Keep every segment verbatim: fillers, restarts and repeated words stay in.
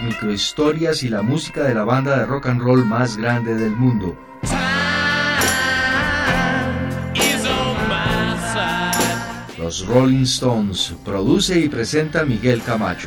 microhistorias y la música de la banda de rock and roll más grande del mundo. Los Rolling Stones, produce y presenta Miguel Camacho.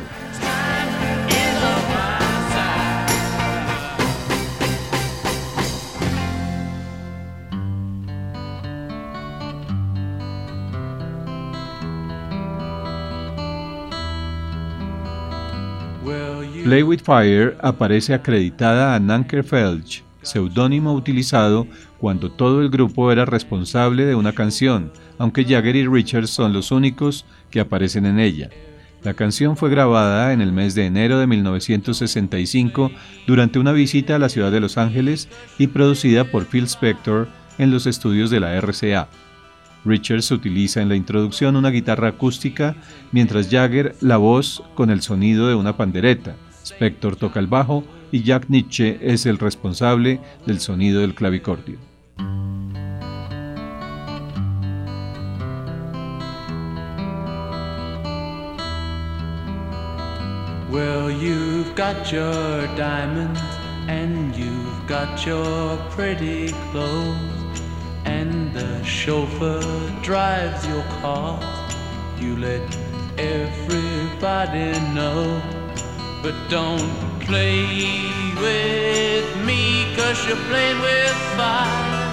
Play with Fire aparece acreditada a Nanker Felch, seudónimo utilizado cuando todo el grupo era responsable de una canción, aunque Jagger y Richards son los únicos que aparecen en ella. La canción fue grabada en el mes de enero de mil novecientos sesenta y cinco durante una visita a la ciudad de Los Ángeles y producida por Phil Spector en los estudios de la R C A. Richards utiliza en la introducción una guitarra acústica, mientras Jagger la voz con el sonido de una pandereta. Spector toca el bajo y Jack Nitzsche es el responsable del sonido del clavicordio. Well, you've got your diamonds and you've got your pretty clothes, and the chauffeur drives your car. You let everybody know, but don't play with me, 'cause you're playing with fire.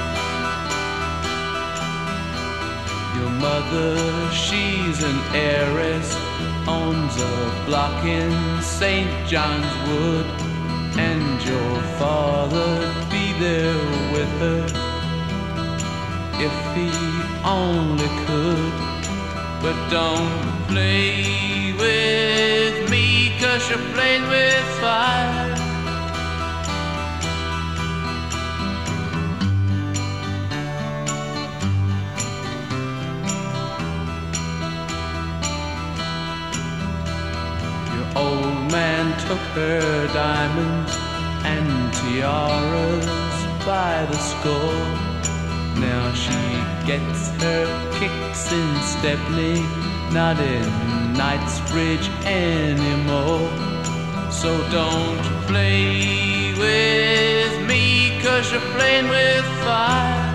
Your mother, she's an heiress, owns a block in Saint John's Wood, and your father'd be there with her if he only could. But don't play with me, 'cause you're playing with fire. Your old man took her diamonds and tiaras by the score. Now she gets her kicks in Stepney, not in Knightsbridge anymore. So don't play with me, 'cause you're playing with fire.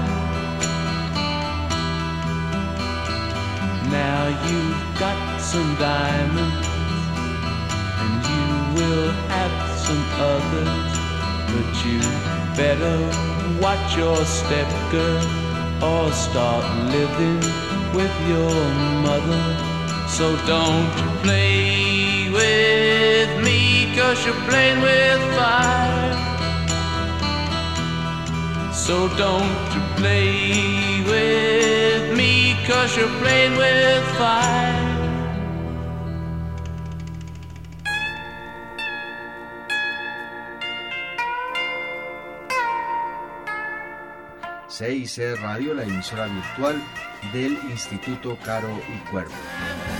Now you've got some diamonds, and you will have some others, but you better watch your step, girl, or start living with your mother. So don't play with me, 'cause you're playing with fire. So don't play with me, 'cause you're playing with fire. C I C Radio, la emisora virtual del Instituto Caro y Cuervo.